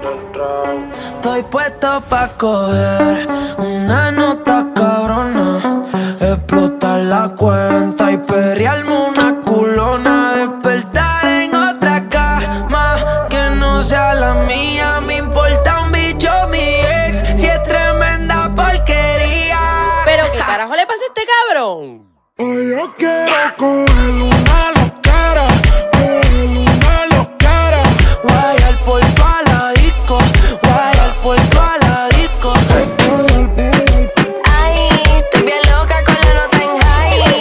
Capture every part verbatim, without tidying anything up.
Estoy puesto pa' coger una nota cabrona, explotar la cuenta y perrearme una culona, despertar en otra cama que no sea la mía. Me importa un bicho mi ex, si es tremenda porquería. ¿Pero qué carajo le pasa a este cabrón? Hoy yo quiero coger una loquera, coger una loquera, guayar por toda la disco, guayar por toda la disco. Ay, estoy bien loca con la nota en high.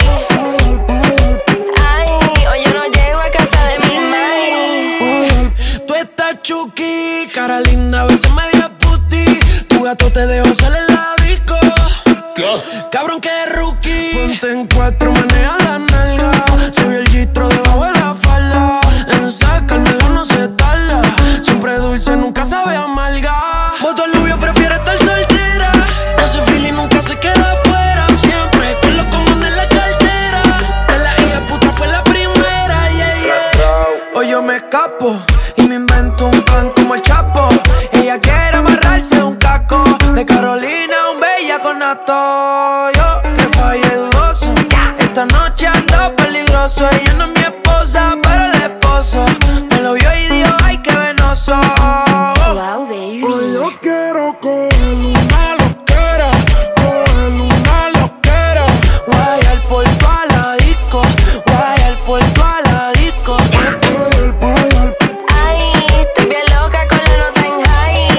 Ay, hoy yo no llego a casa de mi mai. Tú estás chuki, cara linda, a veces media puti. Tu gato te dejó salir en la disco. Cabrón que es rookie. Ponte en cuatro, maneja la nalga. Se vio el gistro debajo de la falda. En sacármela no se tarda. Siempre dulce, nunca sabe amarga. Voto el novio, prefiere estar soltera. No se fila y nunca se queda afuera. Siempre con los comandos en la cartera. De la hija puta fue la primera, yeah, yeah. Hoy yo me escapo y me invento un plan como el Chapo. Ella quiere amarrarse un caco. De Carolina, un bella con nato. Yo que fallé dudoso. Esta noche ando peligroso. Ella no es mi esposa, pero el esposo me lo vio y dijo, ay, qué venoso. Wow, baby. Hoy yo quiero coger una loquera, coger una loquera, guayar por toda la disco, guayar por toda la disco. Ay, estoy bien loca con la nota en high.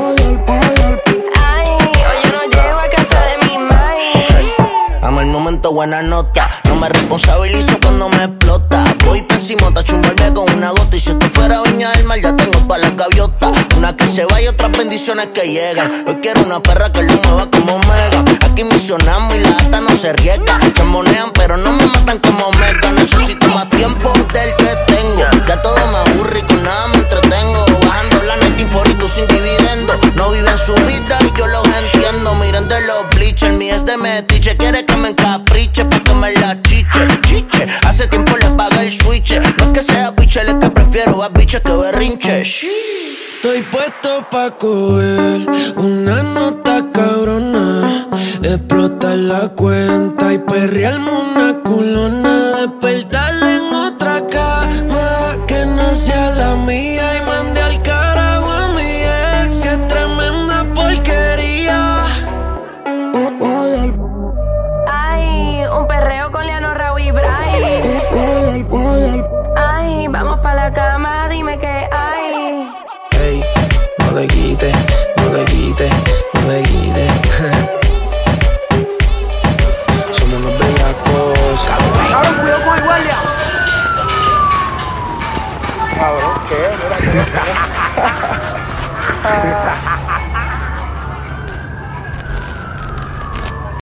Ay, hoy yo no llego a casa de mi mai. Amo el momento, buena nota. No me responsabilizo cuando me explota. Voy pésimo, ta chumbarme con una gota. Y si esto fuera Viña del Mar, ya tengo pa' la gaviota. Una que se va y otras bendiciones que llegan. Hoy quiero una perra que lo mueva como Mega. Aquí misionamos y la ata no se riega. Se monean pero no me matan como Mega. Necesito más tiempo del que tengo. Ya todo me aburre y con nada me entretengo. Bajando la net y tú sin dividendo. No viven su vida y yo los entiendo. Miren de los bleachers, mi es de metiche. Quiere que me encapriche pa' que me la chiche, chiche. Hace tiempo le paga el switch. No es que sea biche, es que prefiero a biche que berrinche. Estoy puesto pa' coger una nota cabrona, explotar la cuenta y perrearme una culona, despertarle en otra cama que no sea la mía y mandé al carajo a mi ex, si es tremenda porquería. Ay, un perreo con Leano, Raúl y Bray. Ay, vamos pa' la cama, dime qué hay. Ey, no te quites, no te quites, no te quites. Somos unos bellacos. Cabrón, cuidado con el guardia. Cabrón, ¿qué? Mira, ¿qué?